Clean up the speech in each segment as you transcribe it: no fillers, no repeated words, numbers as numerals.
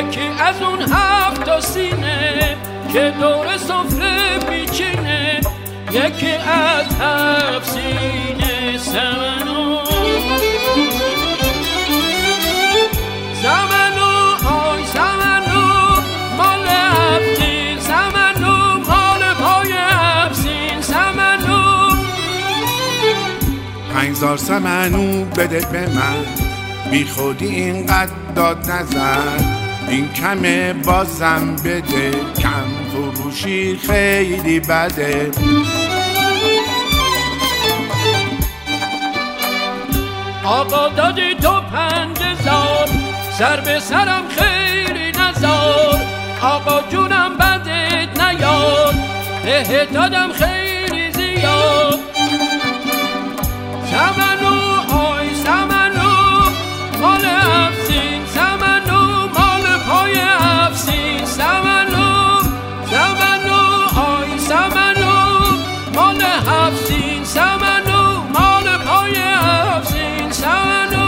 یکی از اون 7 تا سینه که دور سفره میچینه، یکی از 7 سینه سمنو آی سمنو مال 7 سین، سمنو مال پای 7 سین، سمنو 5000 سمنو بده به من، بی خودی اینقدر داد نزن، این کمه بازم بده، کم فروشی خیلی بده. آقا دادی تو 5000 سر به سرم خیلی نزار، آقا جونم بدت نیاد، دادم خیلی زیاد. سمنو آی سمنو مال 7 سین، سمنو مال پای 7 سین، سمنو سمنو آی سمنو مال 7 سین، سمنو مال پای 7 سین، سمنو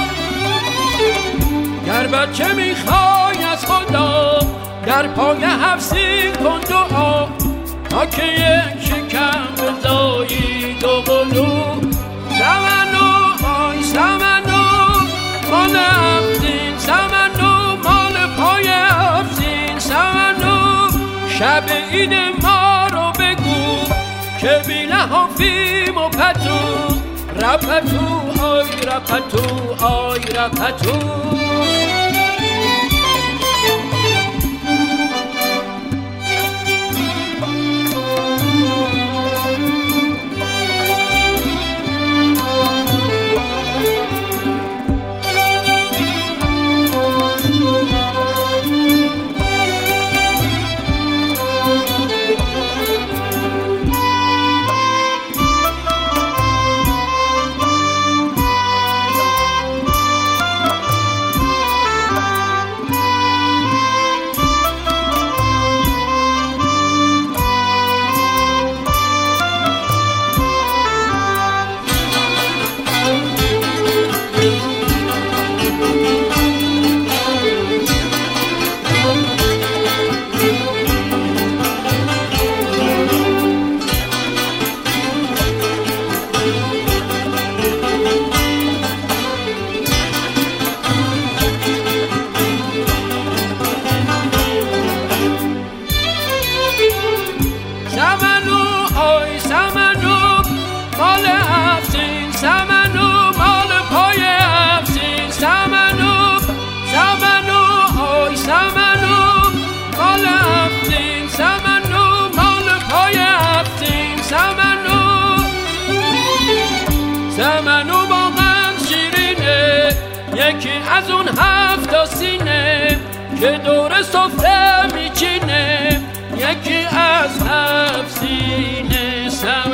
گر بچه میخوای از خدا در پای 7 سین کن دعا، تا که یک شکم بزایی 2 قلو. سمنو آی سمنو مال 7 سین، سمنو مال پای 7 سین، سمنو شب عید ما رو بگو که بی لحافیم و پتو، رپتو آی رپتو آی رپتو. سمنو واقعا شیرینه، یکی از اون 7 تا سینه که دور سفره میچینه، یکی از 7 سینه سمنو.